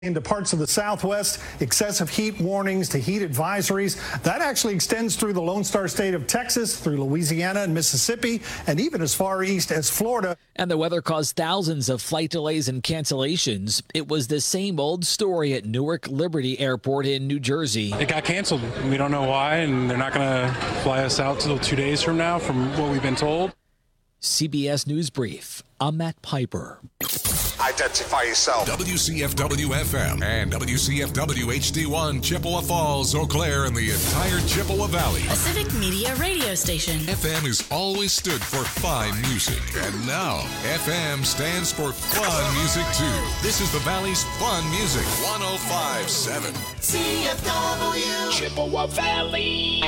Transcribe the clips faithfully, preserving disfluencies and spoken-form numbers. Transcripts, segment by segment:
into parts of the Southwest, excessive heat warnings to heat advisories. That actually extends through the Lone Star State of Texas, through Louisiana and Mississippi, and even as far east as Florida. And the weather caused thousands of flight delays and cancellations. It was the same old story at Newark Liberty Airport in New Jersey. It got canceled. We don't know why, and they're not going to fly us out till two days from now, from what we've been told. C B S News Brief. I'm Matt Piper. Identify yourself. W C F W F M and W C F W H D one, Chippewa Falls, Eau Claire, and the entire Chippewa Valley. A civic media radio station. F M has always stood for fine music. And now, F M stands for fun music, too. This is the Valley's fun music. one oh five point seven. C F W. Chippewa Valley.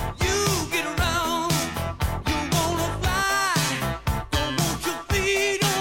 Feet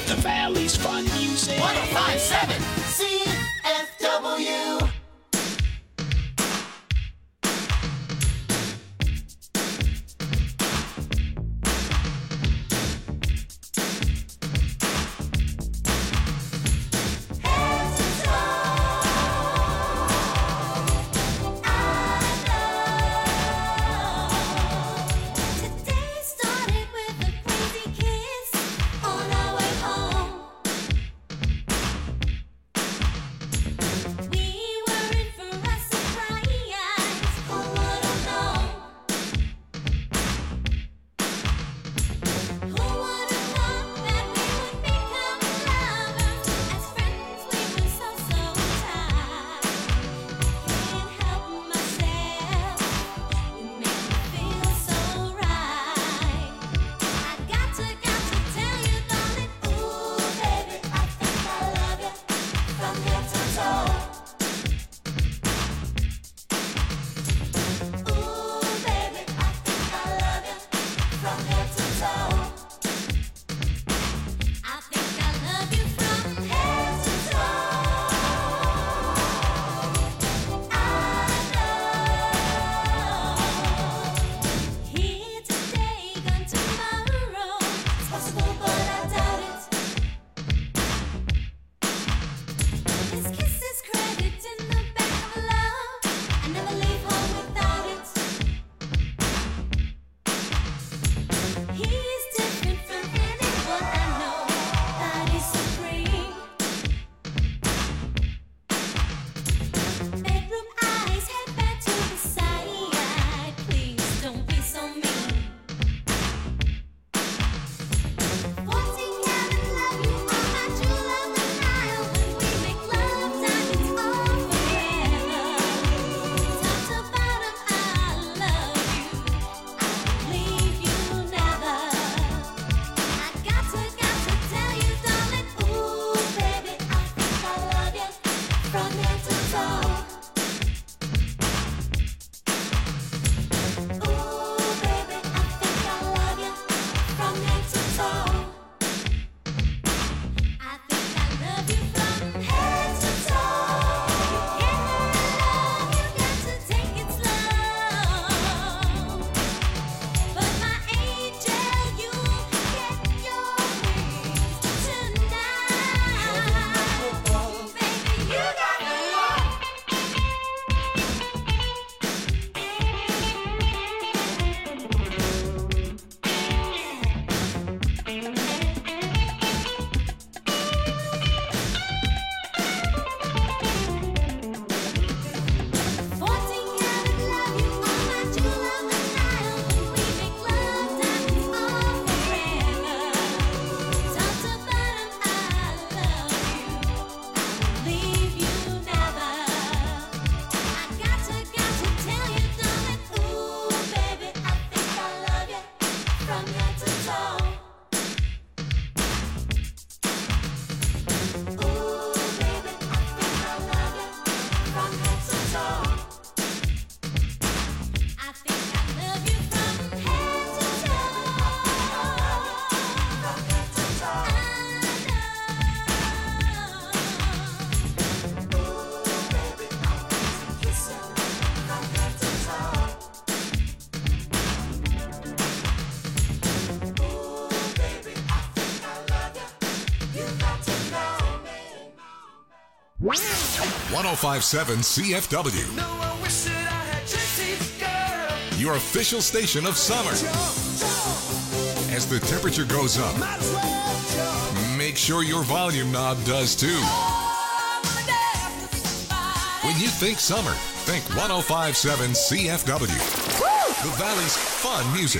The Valley's Fun Music. one oh five point seven C F W. one oh five point seven C F W. Your official station of summer. As the temperature goes up, make sure your volume knob does too. When you think summer, think one oh five point seven C F W. The Valley's fun music.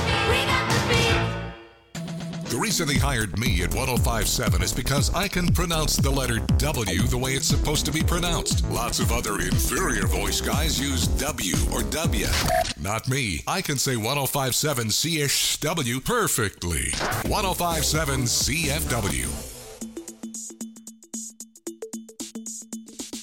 We got the beat. The reason they hired me at one oh five point seven is because I can pronounce the letter W the way it's supposed to be pronounced. Lots of other inferior voice guys use W or W. Not me. I can say one oh five point seven C H W perfectly. one oh five point seven C F W.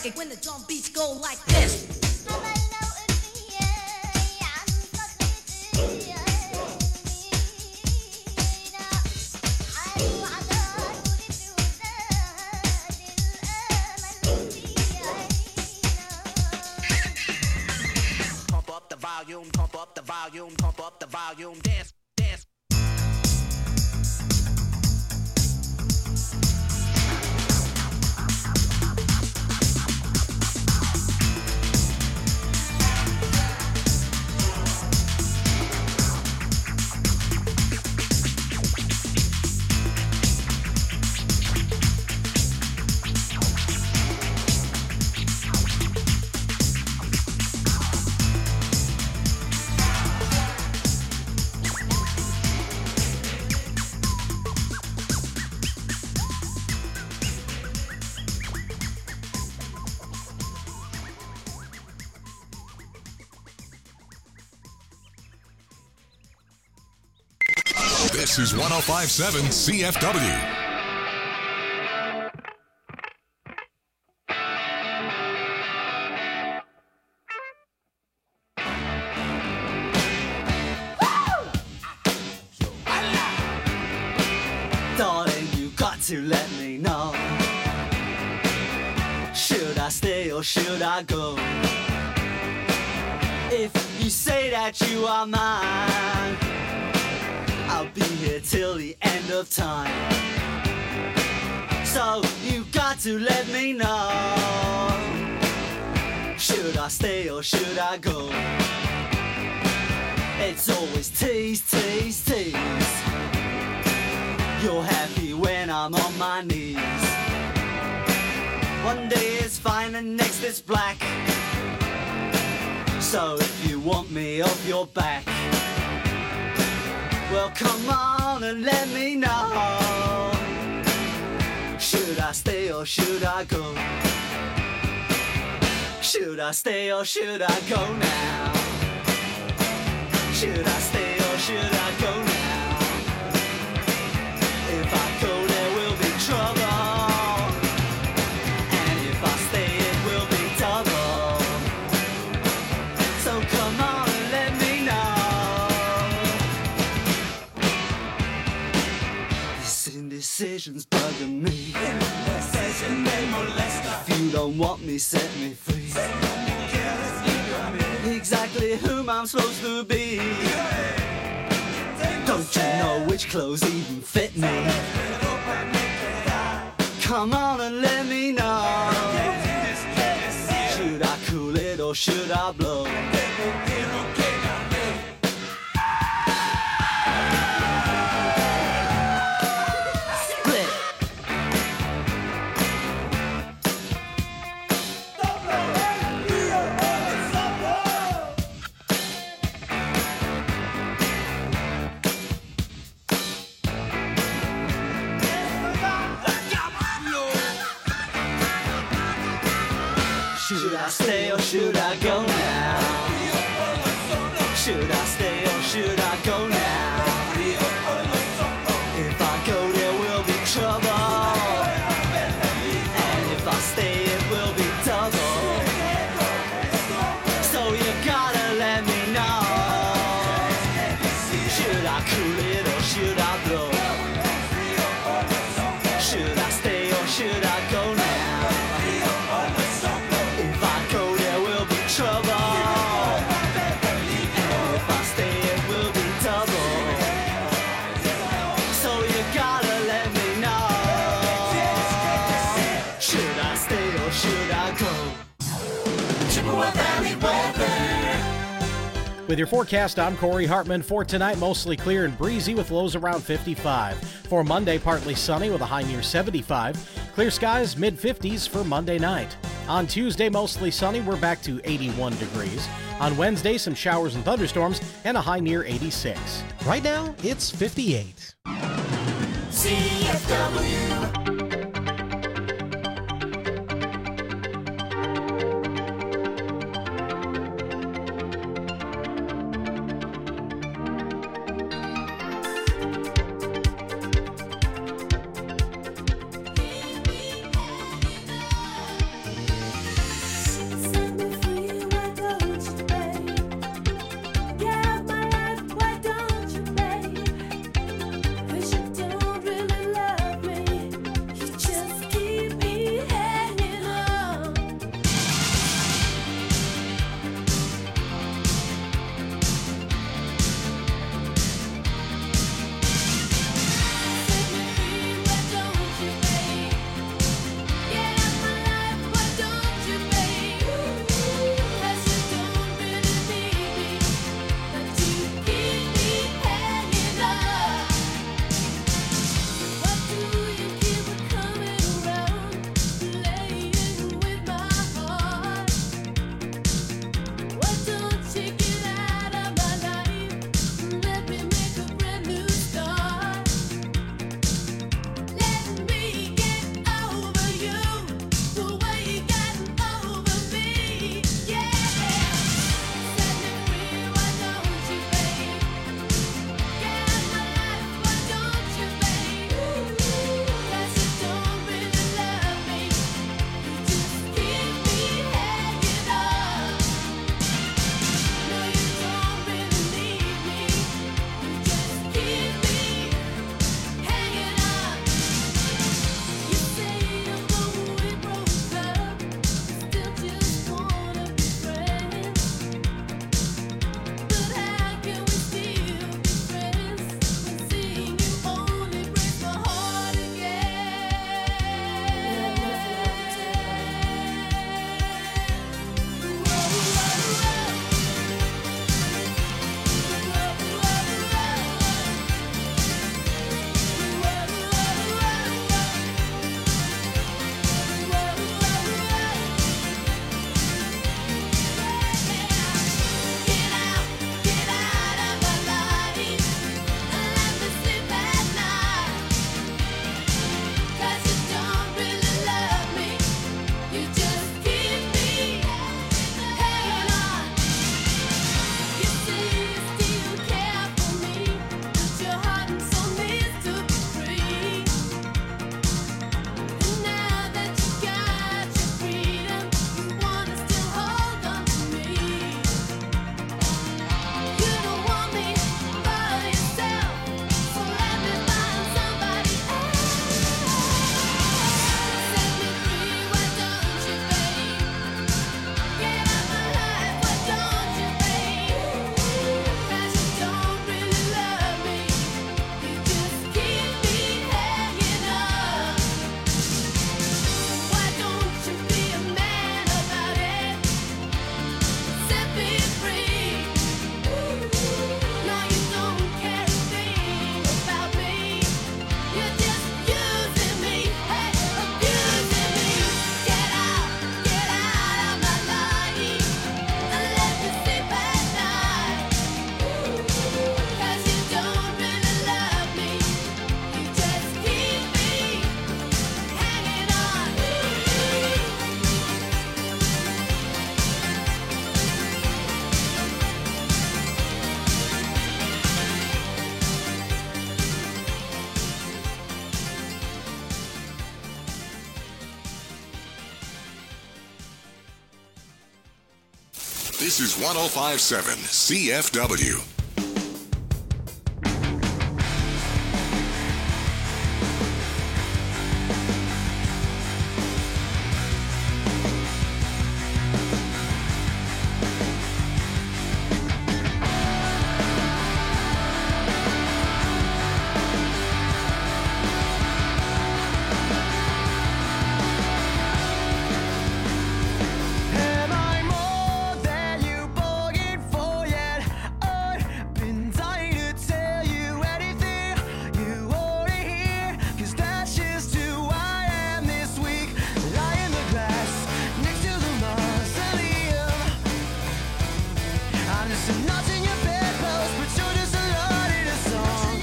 like it when the drum beats go like this. Pump up the volume, pump up the volume, pump up the volume, dance, dance. This is one oh five point seven C F W. Darling, you got to let me know. Should I stay or should I go? If you say that you are mine, I'll be here till the end of time. So you got to let me know. Should I stay or should I go? It's always tease, tease, tease. You're happy when I'm on my knees. One day it's fine and next it's black. So if you want me off your back, well, come on and let me know. Should I stay or should I go? Should I stay or should I go now? Should I stay or should I go now? If I go, there will be trouble. And if I stay, it will be double. So come on and let me know. This indecision's bugging me. If you don't want me, set me free. Exactly whom I'm supposed to be. Don't you know which clothes even fit me? Come on and let me know. Should I cool it or should I blow? Split. Should I stay or should I go now? Should I stay or should I go now? If I go, there will be trouble. And if I stay, it will be double. So you gotta let me know. Should I cool it or should I blow? Should I stay or should I go now? If I go, there will be trouble. And if I stay, it will be double. So you gotta let me know. Should I stay or should I go? Chippewa Valley weather. With your forecast, I'm Corey Hartman. For tonight, mostly clear and breezy with lows around fifty-five. For Monday, partly sunny with a high near seventy-five. Clear skies, mid fifties for Monday night. On Tuesday, mostly sunny, we're back to eighty-one degrees. On Wednesday, some showers and thunderstorms and a high near eighty-six. Right now, it's fifty-eight. C F W. This is one oh five point seven C F W. Am I more than you bargained for yet? I've been dying to tell you anything you already hear, 'cause that's just who I am this week. Lie in the grass next to the mausoleum. I'm just a notch in your bedpost, but you're just a lot in a song.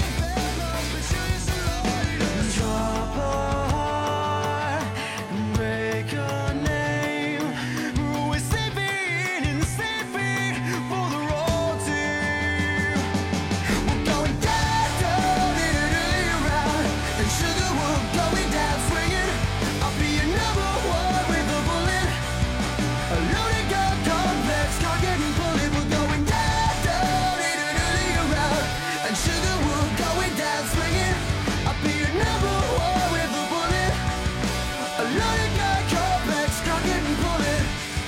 Drop a heart and break a name. We're sleeping and sleeping for the road team. We're going down, down, in and around, and sugar we're going down swinging. I'll be your number one with a bullet. A loaded gun complex, cock it and pull it. We're going down, down, in and around, and sugar we're going down swinging. I'll be your number one with a bullet. A loaded gun complex, cock it and pull it.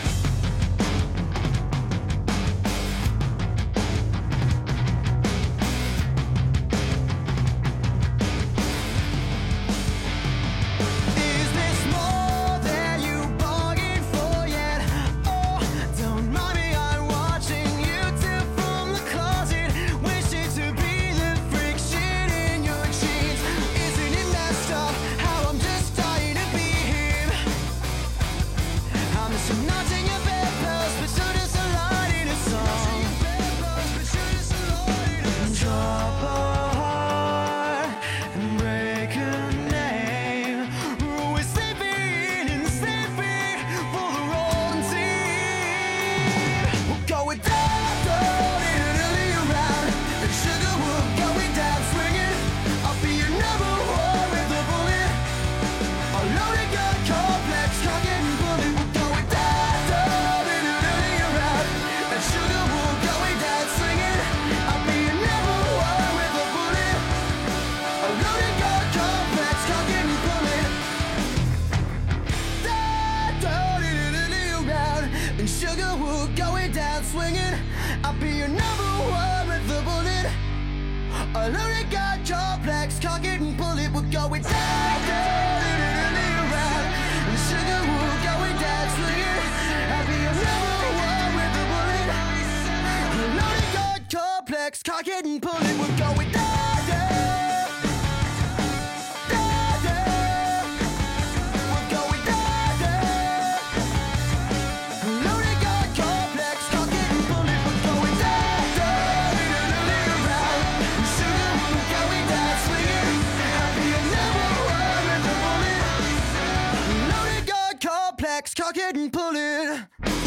Is this more than you bargained for yet? Oh, don't mind me, I'm watching you two from the closet, wishing to be the friction in your jeans. Isn't it messed up how I'm just dying to be him? I'm just a notch in your bedpost, but you're just a line in a song. Drop a heart and break a name. We're sleeping and sleeping for the wrong team. We're going down, down, in and early around, and sugar we're going down swinging. I'll be your number one with a bullet. A loaded gun complex, cock it and pull it. We're going down, down, in and early around, and sugar we're going down swinging. I'll be your number one with a bullet. A loaded gun complex, cock it and pull it. Down, down, in and early around, and sugar we're going down swinging. I'll be your number one with a bullet. A loaded gun complex, cock it and pull it. We're going down, down, in and early around, and sugar we're going down swinging. I'll be your number one with a bullet. A loaded gun complex, cock it and pull it. We're going down, down, down, down. We're going down, down. A loaded gun complex, cock it and pull it. We're going down, down, in and early around, and sugar we're going down swinging. I'll be your number one with a bullet. A loaded gun complex, cock it and pull it.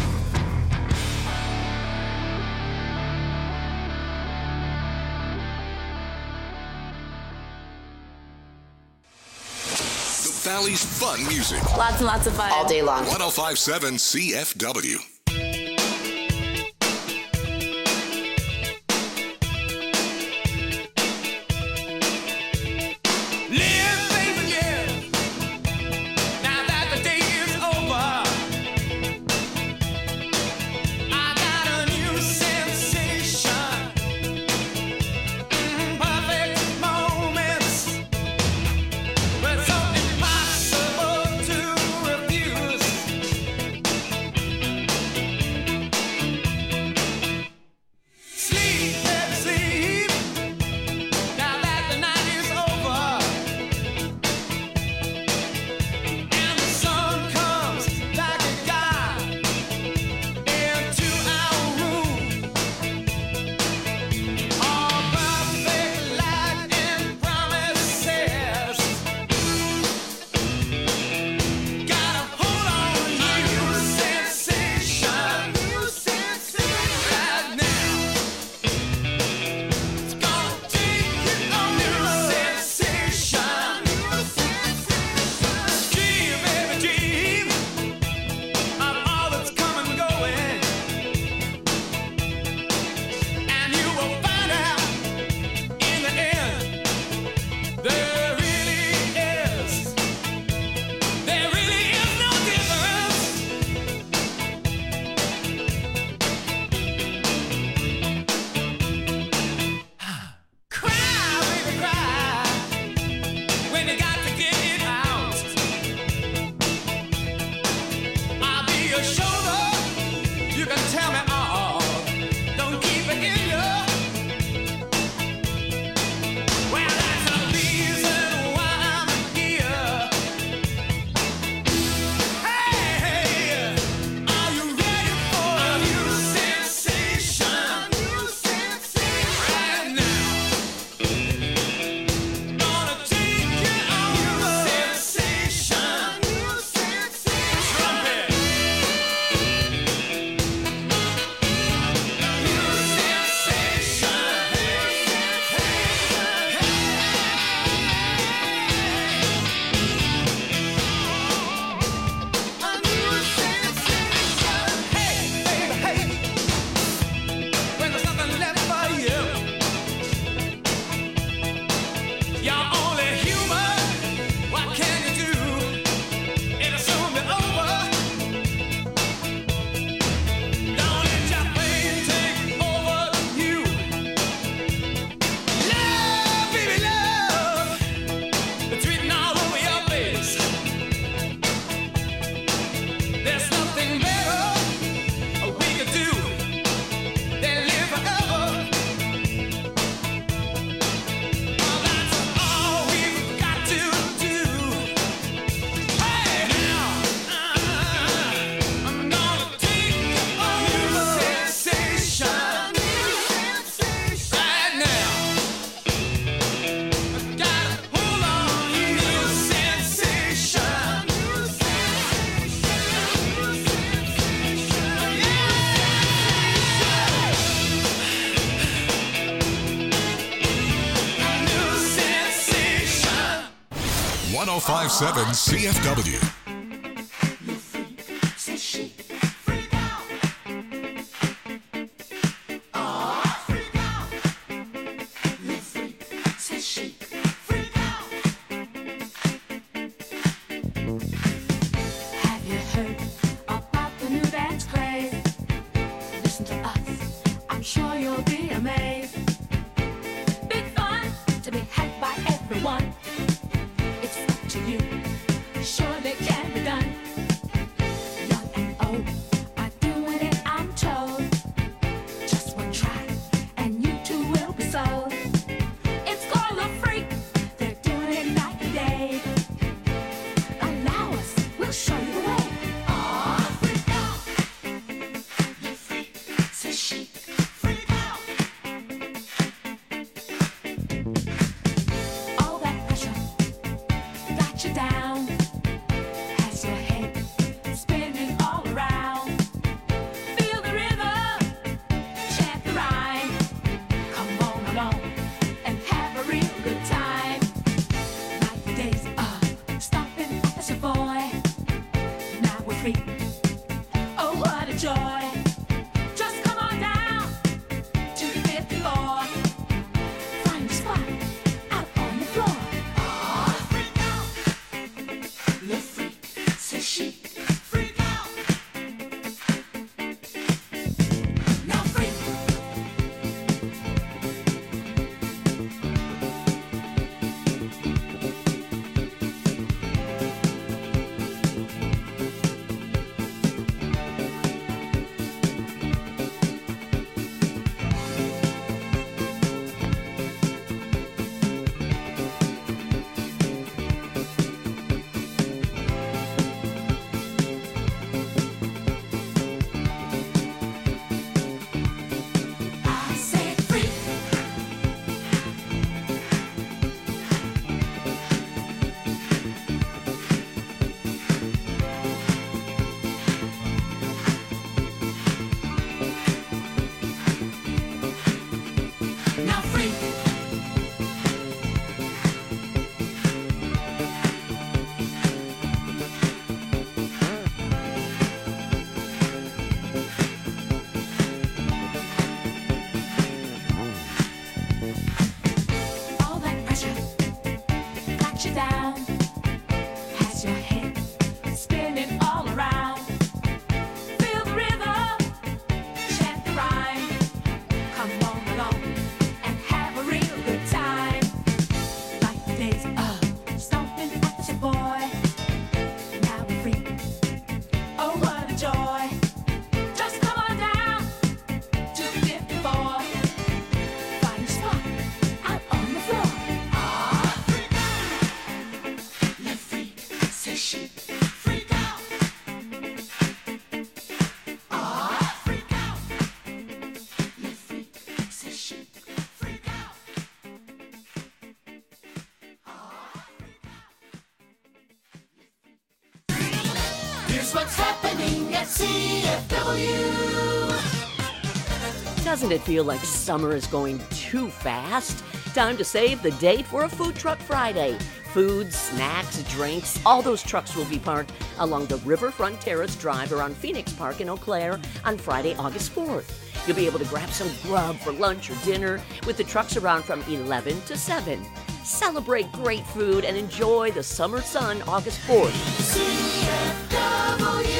The Valley's fun music. Lots and lots of fun. All day long. one oh five point seven C F W. Live, baby, live. Now that the day is over, I got a new sensation. Mm, perfect moments, but so impossible to refuse. one oh five point seven C F W. Have you heard about the new dance craze? Listen to us, I'm sure you'll be amazed. Big fun to be had by everyone. It's up to you, surely can be done. Young and old are doing it, I'm told. Just one try, and you too will be sold. It's called a freak, they're doing it night and day. Allow us, we'll show you the way. Aw, freak out. The freak says she. Freak out. All that pressure got you down. Has your head spinning all around. Feel the rhythm, chant the rhyme. Come on along and have a real good time. Like the days of stopping at the Savoy. Now we're free. Oh, what a joy. Just come on down to the fifth floor. Find a spot out on the floor. Aw, freak out. The freak says she. Freak out. Now freak. I say freak. Now freak. All that pressure got you down. Has your head spinning all around. Feel the rhythm, chant the rhyme. Come on along and have a real good time. Like the days of stomping at the Savoy. Now we're free. Oh, what a joy. Just come on down to the fifty-four. Find a spot out on the floor. Aw, freak out. The freak says she. Freak out. Aw, freak out. The freak says she. Freak out. Here's what's happening at C F W. Doesn't it feel like summer is going too fast? Time to save the date for a Food Truck Friday. Food, snacks, drinks, all those trucks will be parked along the Riverfront Terrace Drive around Phoenix Park in Eau Claire on Friday, August fourth. You'll be able to grab some grub for lunch or dinner with the trucks around from eleven to seven. Celebrate great food and enjoy the summer sun August fourth. C F W.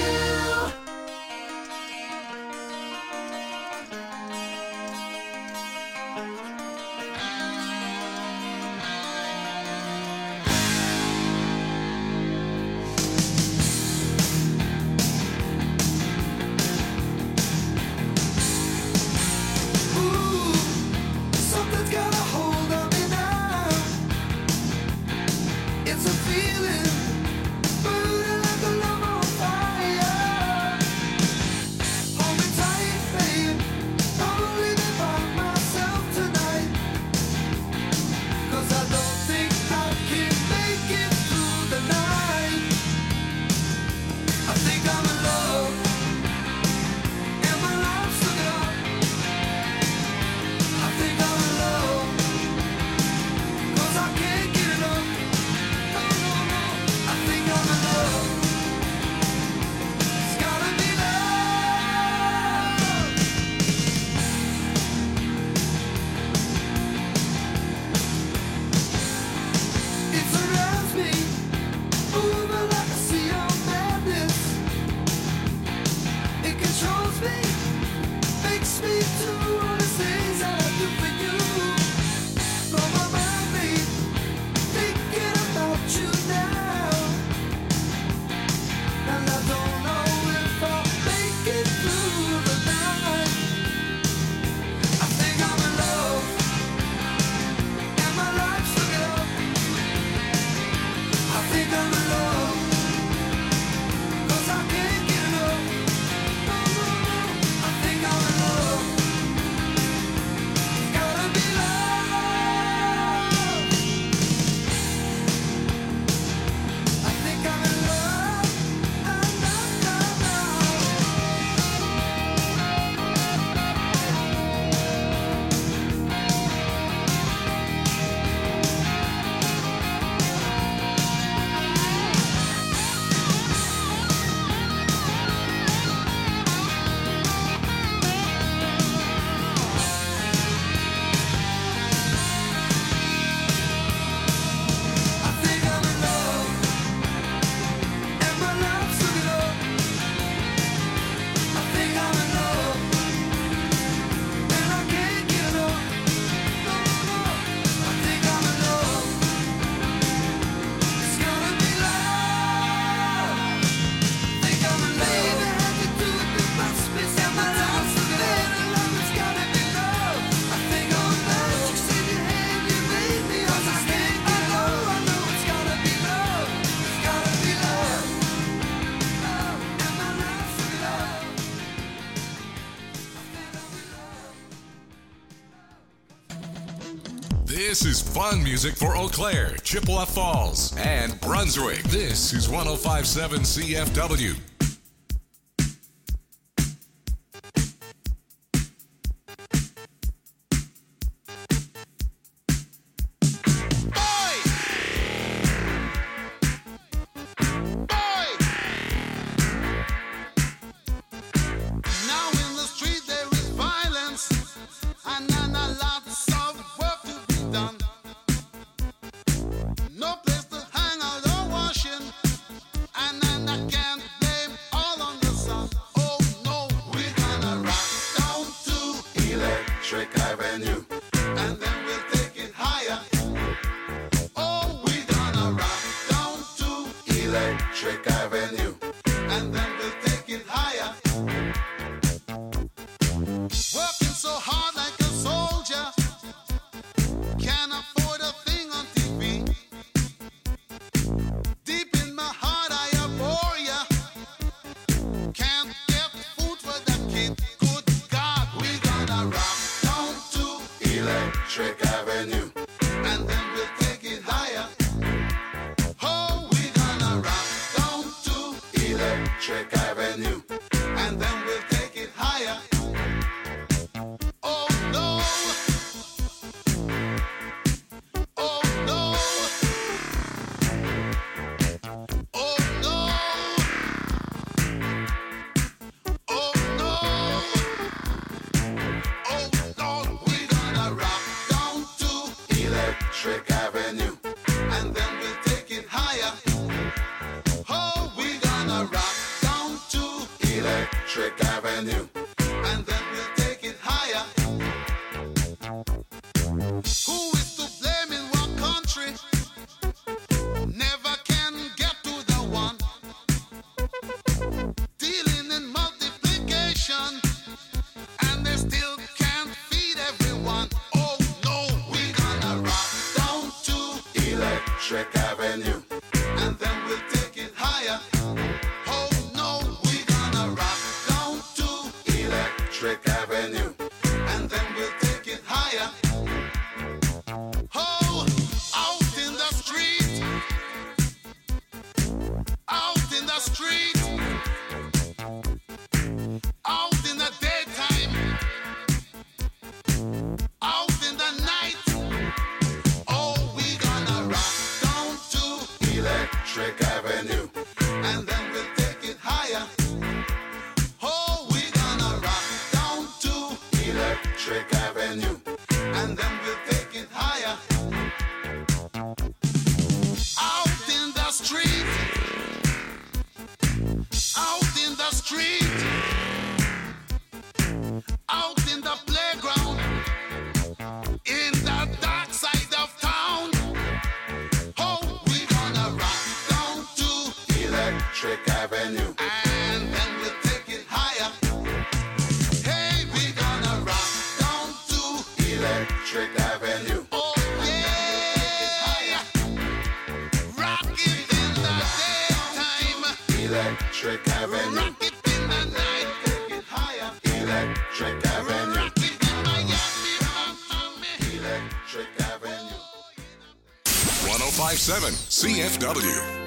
Something's got a hold on me now. It's a feeling, burning This is fun music for Eau Claire, Chippewa Falls, and Brunswick. This is one oh five point seven C F W. Now in the street there is violence, and then a lots of work to be done. No place to hang out or washing, and then I can't blame all on the sun. Oh no, we're gonna rock down to Electric Avenue, and then we'll take it higher. Oh, we're gonna rock down to Electric Avenue, and then we'll take it higher. Working so hard like a soldier, can't afford a thing on T V. Deep in my heart I abhor ya, can't get food for the kid. Good God, we gonna rock down to Electric Avenue, and then we'll take it higher. Oh, we gonna rock down to Electric Avenue, and then we'll take it higher. Oh no! Oh no! Oh no! Oh no! Oh no! We're gonna rock down to Electric Avenue, and then we'll take it higher. Oh, we're gonna rock down to Electric Avenue, and then we'll take it higher. Who is to blame in what country? Never can get to the one. Dealing in multiplication, and they still can't feed everyone. Oh no, we're gonna rock down to Electric Avenue, and then we'll take it higher. Oh no, we're gonna rock down to Electric Avenue, and then we'll take it higher. Oh, out in the street, out in the street, out in the daytime, out in the night. Oh, we gonna rock down to Electric Avenue, and then we'll take it higher. Oh, we gonna rock down to Electric Avenue, and then we'll take it higher. Out in the street, out in the street, out in the playground, in the dark side of town. Oh, we gonna rock down to Electric Avenue, and then we'll take it higher. Hey, we gonna rock down to Electric Avenue. Oh yeah, rock it in the daytime, Electric Avenue. Rock it in the night, take it higher, Electric Avenue. Rock it in Miami, Electric Avenue. one oh five point seven C F W.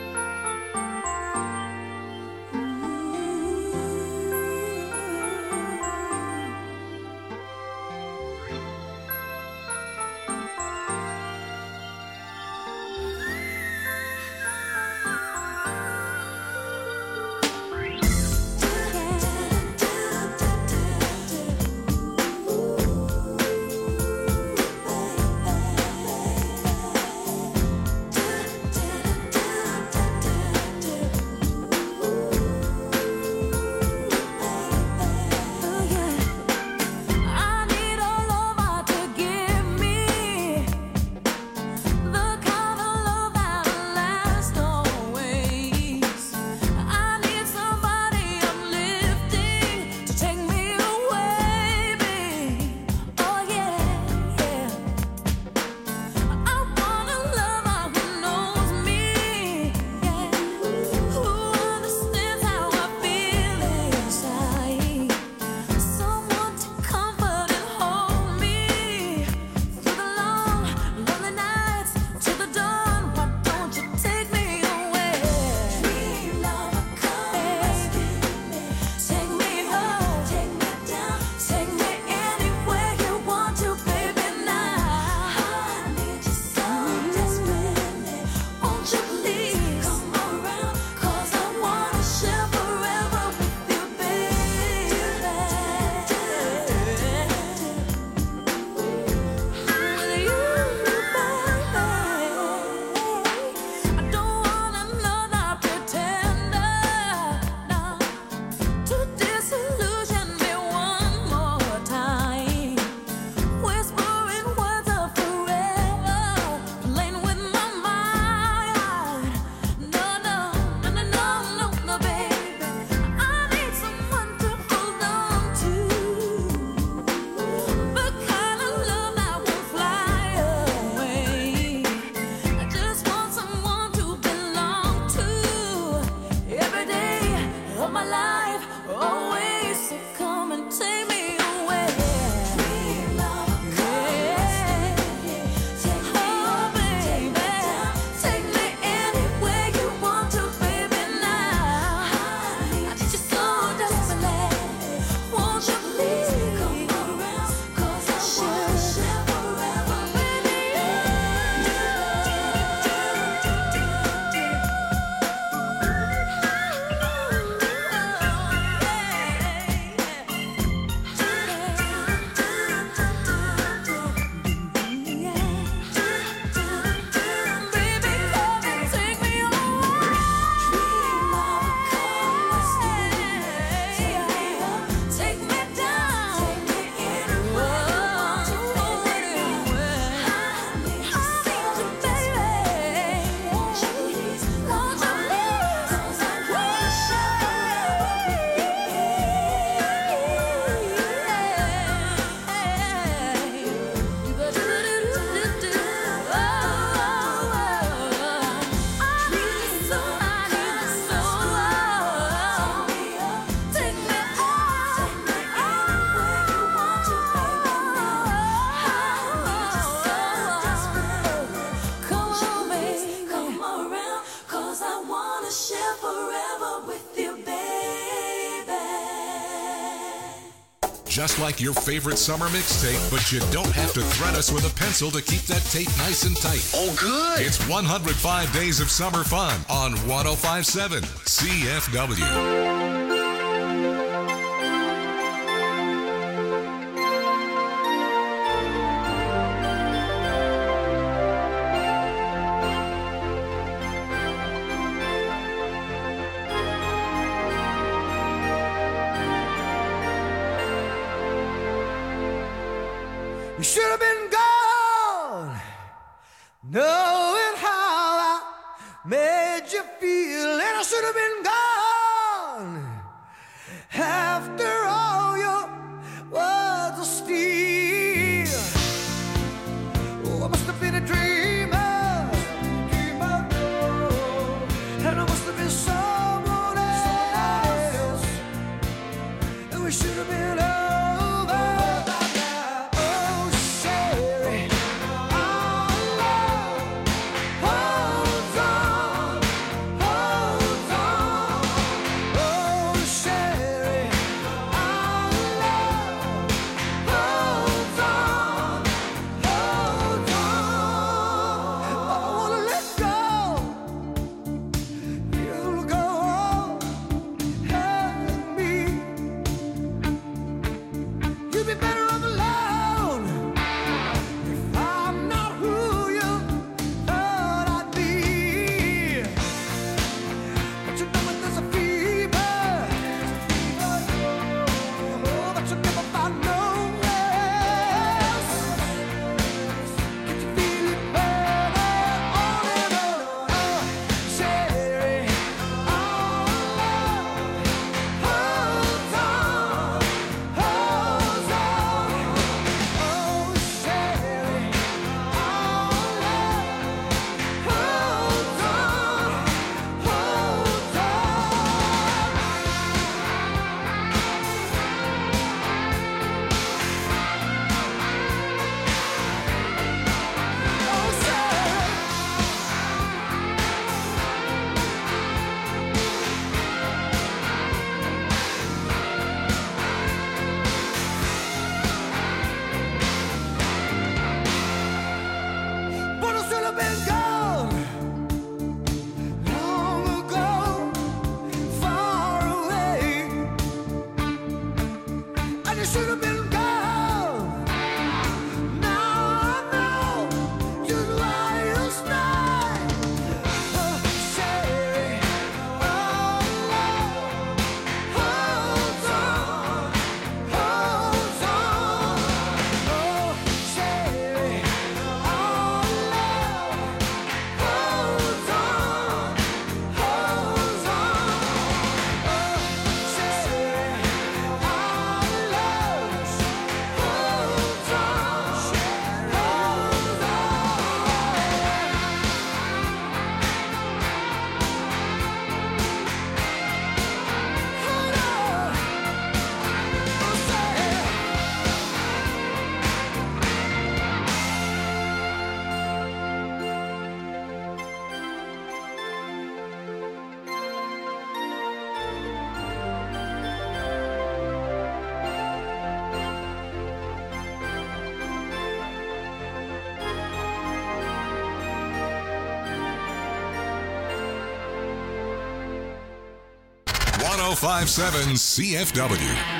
Da Just like your favorite summer mixtape, but you don't have to thread us with a pencil to keep that tape nice and tight. Oh, good. It's one hundred five days of summer fun on one oh five point seven C F W. You should have been gone, knowing how I made you feel, and I should have been gone after all your words of steel. Oh, I must have been a dreamer, dreamer, and I must have been someone else, and we should have been over. one oh five point seven C F W.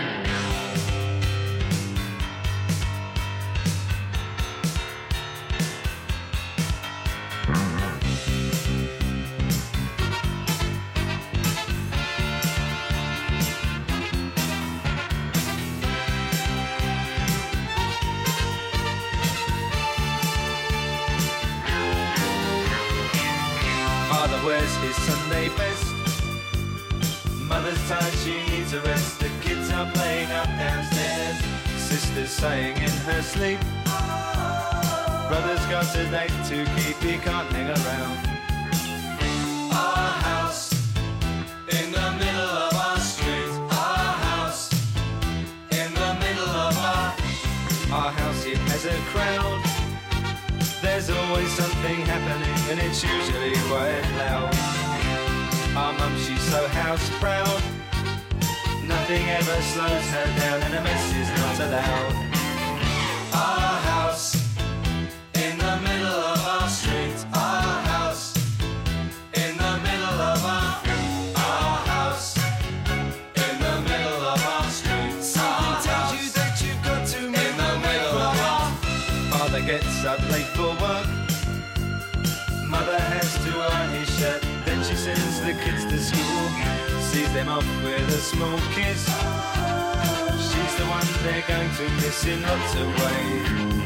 Father wears his Sunday best. Mother's tired, she needs a rest. The kids are playing up downstairs. Sister's sighing in her sleep. Brother's got a date to keep, he can't hang around. Our house in the middle of our street. Our house in the middle of our Our house, it has a crowd. There's always something happening and it's usually quite loud. Our mum, she's so house proud. Nothing ever slows her down, and a mess is not allowed. Our house in the middle of our street. Our house in the middle of our our house in the middle of our street. Something tells you that you've got to in the middle of our. Father gets up late for work. Mother has to iron his shirt. Then she sends the kids to school. Sees them off with a small kiss. She's the one they're going to miss in lots of ways.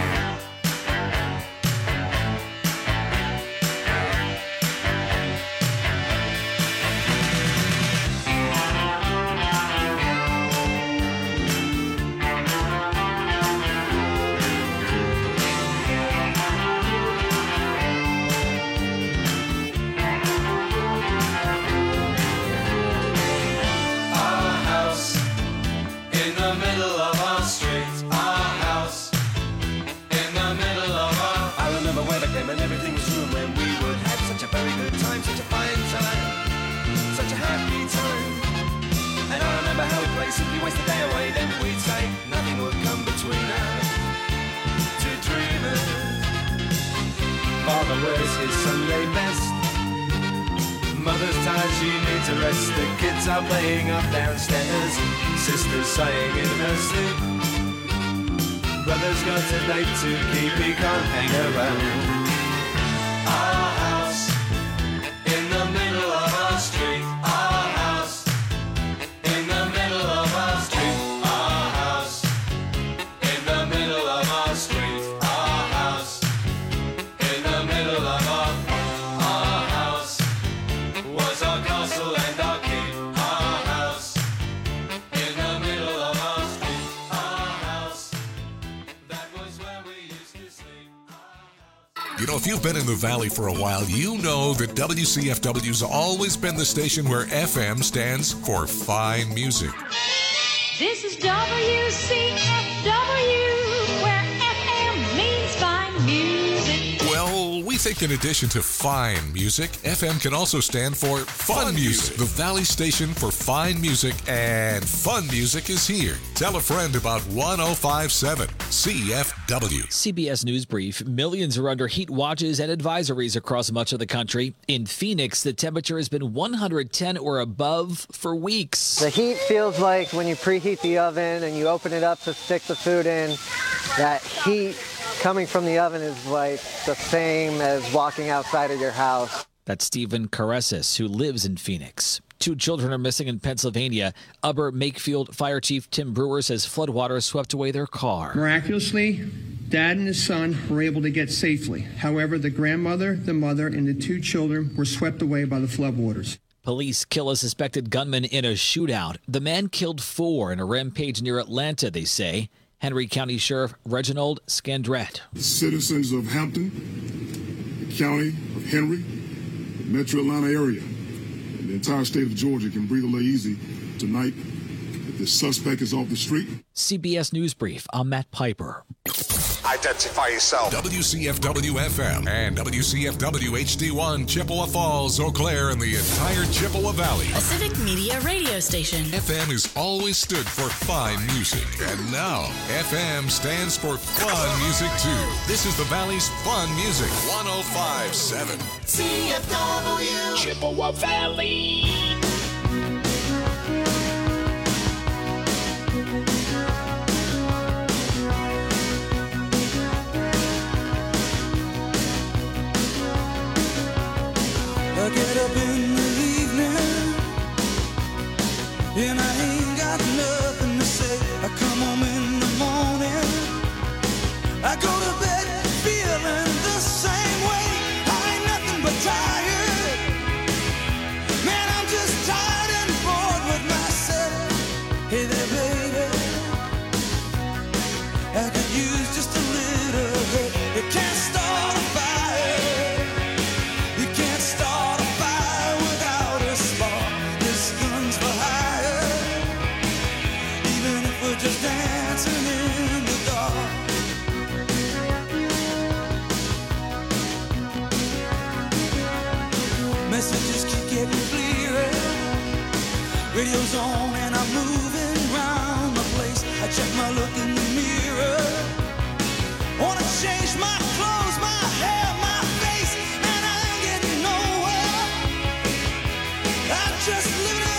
Simply waste the day away, then we'd say nothing would come between us. Two dreamers. Father wears his Sunday best. Mother's tired, she needs a rest. The kids are playing up downstairs. Sister's sighing in her sleep. Brother's got a date to keep, he can't hang around. Our house in the middle of our street. Our house in the middle of our street. Our house in the middle of our street. Our house in the middle of our our house was our castle and our keep. Our house in the middle of our street. Our house, that was where we used to sleep. You know, if you've been in the Valley for a while, you know that W C F W's always been the station where F M stands for fine music. This is W C F W, where F M means fine music. Well, we think in addition to fine music, F M can also stand for fun music. The Valley station for fine music and fun music is here. Tell a friend about one oh five point seven C F W. C B S News Brief. Millions are under heat watches and advisories across much of the country. In Phoenix, the temperature has been one hundred ten or above for weeks. The heat feels like when you preheat the oven and you open it up to stick the food in, that heat coming from the oven is like the same as walking outside of your house. That's Stephen Caresis, who lives in Phoenix. Two children are missing in Pennsylvania. Upper Makefield Fire Chief Tim Brewer says floodwaters swept away their car. Miraculously, Dad and his son were able to get safely. However, the grandmother, the mother, and the two children were swept away by the floodwaters. Police kill a suspected gunman in a shootout. The man killed four in a rampage near Atlanta, they say. Henry County Sheriff Reginald Scandrette. Citizens of Hampton, the county of Henry, the metro Atlanta area, and the entire state of Georgia can breathe a little easy tonight that this suspect is off the street. C B S News Brief. I'm Matt Piper. Identify yourself. W C F W F M and W C F W H D one, Chippewa Falls, Eau Claire, and the entire Chippewa Valley. A Civic Media radio station. F M has always stood for fine music, and now F M stands for fun music too. This is the Valley's fun music. one oh five point seven C F W Chippewa Valley. I get up in the evening and I ain't got nothing to say. I come home in the morning, I go to bed feeling the same way. I ain't nothing but tired. Man, I'm just tired and bored with myself. Hey there, baby, I could use just a little help. You can't start a fire. You can't start a fire without a spark. This gun's for hire. Even if we're just dancing in the dark. Messages keep getting clearer. Radio's on and I'm just living